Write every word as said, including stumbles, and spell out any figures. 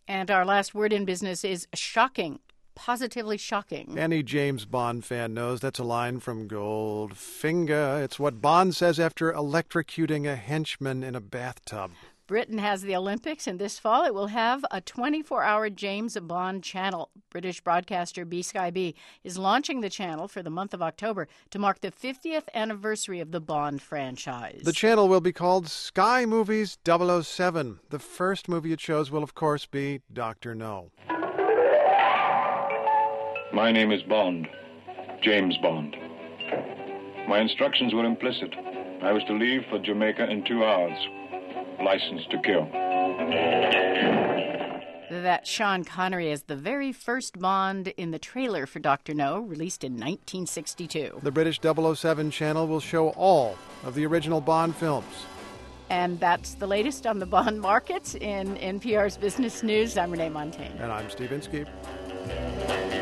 And our last word in business is shocking. Positively shocking. Any James Bond fan knows that's a line from Goldfinger. It's what Bond says after electrocuting a henchman in a bathtub. Britain has the Olympics, and this fall it will have a twenty-four hour James Bond channel. British broadcaster B Sky B is launching the channel for the month of October to mark the fiftieth anniversary of the Bond franchise. The channel will be called Sky Movies double oh seven. The first movie it shows will, of course, be Doctor No. My name is Bond, James Bond. My instructions were implicit. I was to leave for Jamaica in two hours. License to kill. That Sean Connery as the very first Bond in the trailer for Doctor No, released in nineteen sixty-two. The British double oh seven channel will show all of the original Bond films. And that's the latest on the bond markets in N P R's Business News. I'm Renee Montagne. And I'm Steve Inskeep.